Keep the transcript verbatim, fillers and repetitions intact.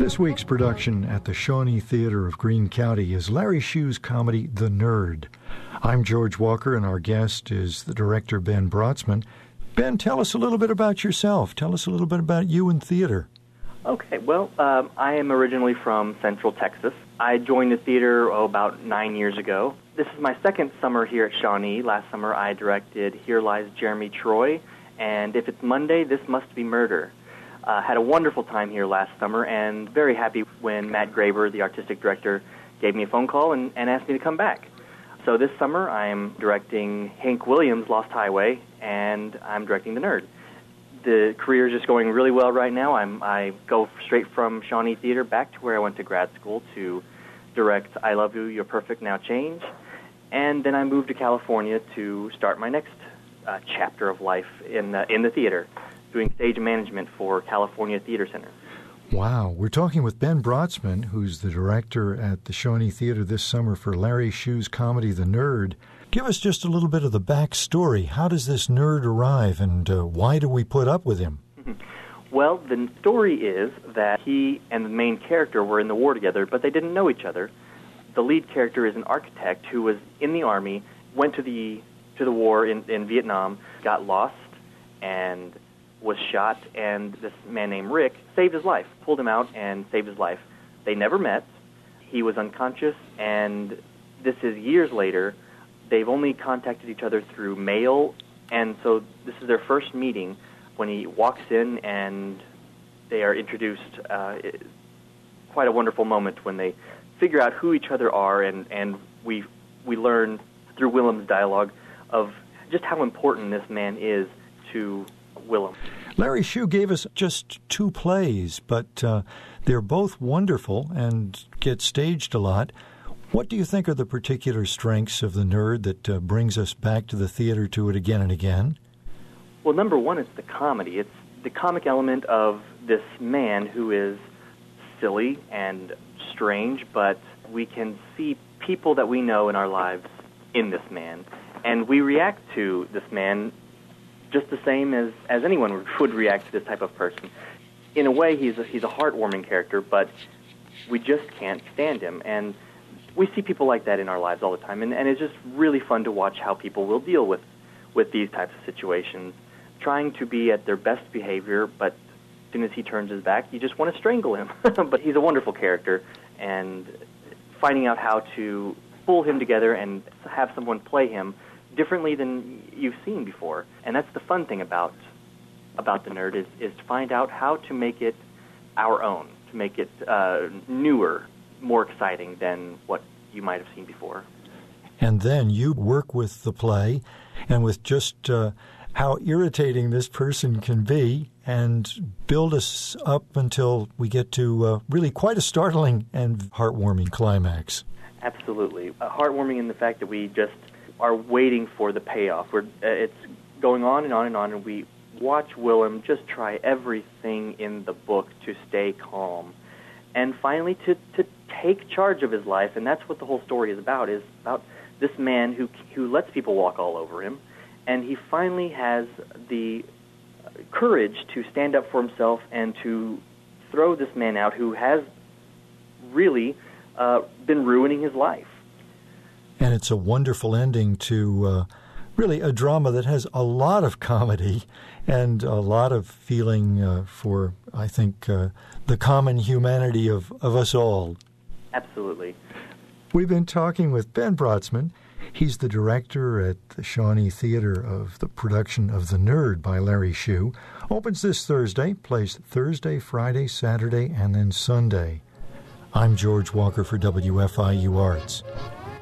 This week's production at the Shawnee Theater of Greene County is Larry Shue's comedy, The Nerd. I'm George Walker, and our guest is the director, Ben Brautzman. Ben, tell us a little bit about yourself. Tell us a little bit about you in theater. Okay, well, um, I am originally from Central Texas. I joined the theater oh, about nine years ago. This is my second summer here at Shawnee. Last summer I directed Here Lies Jeremy Troy, and If It's Monday, This Must Be Murder. Uh, had a wonderful time here last summer, and very happy when Matt Graber, the artistic director, gave me a phone call and, and asked me to come back. So this summer I am directing Hank Williams' Lost Highway, and I'm directing The Nerd. The career is just going really well right now. I'm, I go straight from Shawnee Theater back to where I went to grad school to direct I Love You, You're Perfect, Now Change, and then I moved to California to start my next uh, chapter of life in the, in the theater, doing stage management for California Theater Center. Wow. We're talking with Ben Brautzman, who's the director at the Shawnee Theater this summer for Larry Shue's comedy, The Nerd. Give us just a little bit of the backstory. How does this nerd arrive, and uh, why do we put up with him? Well, the story is that he and the main character were in the war together, but they didn't know each other. The lead character is an architect who was in the Army, went to the to the war in, in Vietnam, got lost, and was shot, and this man named Rick saved his life, pulled him out and saved his life. They never met. He was unconscious, and this is years later. They've only contacted each other through mail, and so this is their first meeting when he walks in and they are introduced. Uh, it, quite a wonderful moment when they figure out who each other are, and, and we we learn through Willem's dialogue of just how important this man is to Willem. Larry Shue gave us just two plays, but uh, they're both wonderful and get staged a lot. What do you think are the particular strengths of The Nerd that uh, brings us back to the theater to it again and again? Well, number one is the comedy. It's the comic element of this man who is silly and strange, but we can see people that we know in our lives in this man. And we react to this man just the same as, as anyone would react to this type of person. In a way, he's a, he's a heartwarming character, but we just can't stand him. And we see people like that in our lives all the time, and, and it's just really fun to watch how people will deal with, with these types of situations, trying to be at their best behavior, but as soon as he turns his back, you just want to strangle him. But he's a wonderful character, and finding out how to pull him together and have someone play him differently than you've seen before. And that's the fun thing about about The Nerd, is, is to find out how to make it our own, to make it uh, newer, more exciting than what you might have seen before. And then you work with the play and with just uh, how irritating this person can be and build us up until we get to uh, really quite a startling and heartwarming climax. Absolutely. Uh, heartwarming in the fact that we just are waiting for the payoff. We're, uh, it's going on and on and on, and we watch Willem just try everything in the book to stay calm. And finally, to, to take charge of his life, and that's what the whole story is about, is about this man who who lets people walk all over him, and he finally has the courage to stand up for himself and to throw this man out who has really uh, been ruining his life. And it's a wonderful ending to uh, really a drama that has a lot of comedy and a lot of feeling uh, for, I think, uh, the common humanity of, of us all. Absolutely. We've been talking with Ben Brautzman. He's the director at the Shawnee Theater of the production of The Nerd by Larry Shue. Opens this Thursday, plays Thursday, Friday, Saturday, and then Sunday. I'm George Walker for W F I U Arts.